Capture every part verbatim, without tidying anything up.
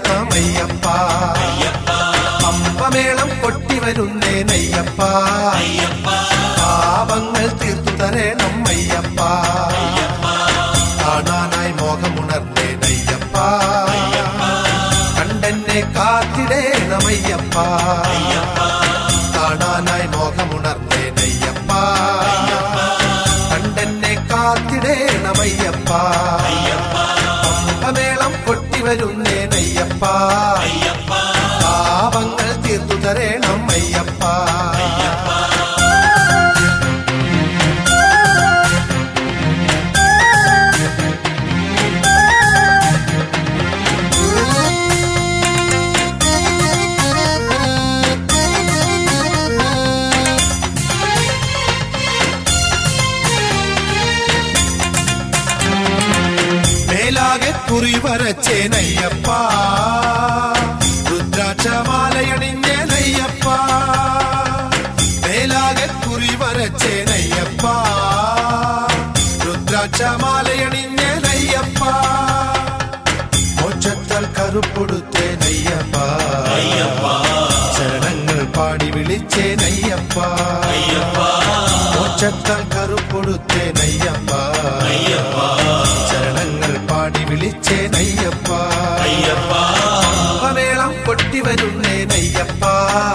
തരേണമയ്യപ്പ. പമ്പമേളം കൊട്ടി വരുന്നേ നയ്യപ്പ. പാപങ്ങൾ തീർത്തു തരേണം അയ്യപ്പ. കാണാനായി മോഹമുണർന്നേ നയ്യപ്പ. കണ്ടെന്നെ കാത്തിടേണമയ്യപ്പ. കാണാനായി മോഹമുണർന്നേ നയ്യപ്പ. കണ്ടെന്നെ കാത്തിടേണമയ്യപ്പ. പമ്പമേളം കൊട്ടി വരുന്നേ നയ്യപ്പ. പാപങ്ങൾ തീർത്തു തരേണം അയ്യപ്പ. കുറി വരച്ചേ നയ്യപ്പ. രുദ്രാക്ഷമാലയണിഞ്ഞേ നയ്യപ്പ. മേലാകെ കുറി വരച്ചേ നയ്യപ്പ. രുദ്രാക്ഷമാലയണിഞ്ഞേ നയ്യപ്പ. മോക്ഷത്താൽ കറുപ്പൊടുത്തേ നയ്യപ്പ. ശരണങ്ങൾ പാടി വിളിച്ചേ നയ്യപ്പ. മോക്ഷത്താൽ കറുപ്പൊടുത്തേ നയ്യപ്പ. ശരണങ്ങൾ പാടി വിളിച്ചേ നയ്യപ്പ. പമ്പമേളം കൊട്ടി വരുന്നേ നയ്യപ്പ.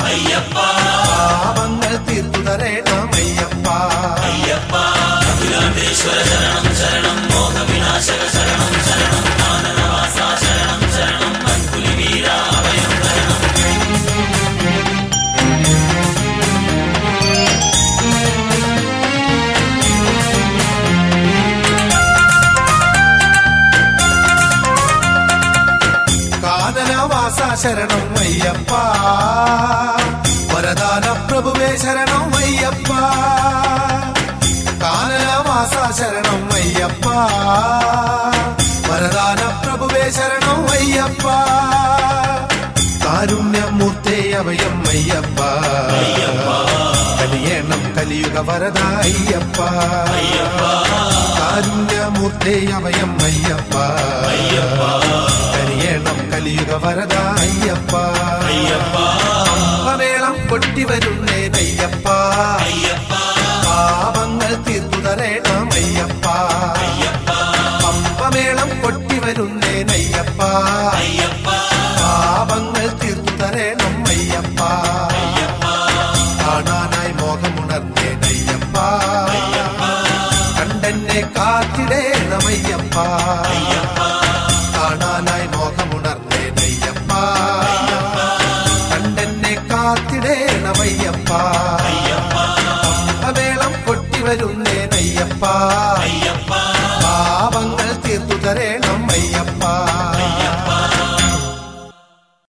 പാപങ്ങൾ തീർത്തു തരേണം അയ്യപ്പ. അഖിലാണ്ടേശ്വര ശരണം ശരണം മോഹവിനാശക ശരണം ശരണം ആനന്ദവാസ ശരണം ശരണം മൻകുലി വീര അഭയം ശരണം. കാനനവാസ ശരണം അയ്യപ്പ. വരദാന പ്രഭുവേ ശരണം അയ്യപ്പ. കാനനവാസ ശരണം അയ്യപ്പ. വരദാന പ്രഭുവേ ശരണം അയ്യപ്പ. കാരുണ്യമൂർത്തേ അഭയം അയ്യപ്പ. കലിയേണം കലിയുഗ വരദ അയ്യപ്പ. കാരുണ്യമൂർത്തേ അഭയം അയ്യപ്പ. കലിയേണം കലിയുഗ വരദ അയ്യപ്പ. പമ്പമേളം കൊട്ടി വരുന്നേ നയ്യപ്പ. പാപങ്ങൾ തീർത്തു തരേണം അയ്യപ്പ. പമ്പമേളം കൊട്ടി വരുന്നേ നയ്യപ്പ. പാപങ്ങൾ തീർത്തു തരേണം അയ്യപ്പ. കാണാനായി മോഹമുണർന്നേ നയ്യപ്പ. കണ്ടെന്നെ കാത്തിടേണമയ്യപ്പ. കാണാനായി മോഹമുണർന്നേ നയ്യപ്പ. കണ്ടെന്നെ കാത്തിടേണമയ്യപ്പ. പമ്പമേളം കൊട്ടി വരുന്നേ നയ്യപ്പ. പാപങ്ങൾ തീർത്തു തരേണം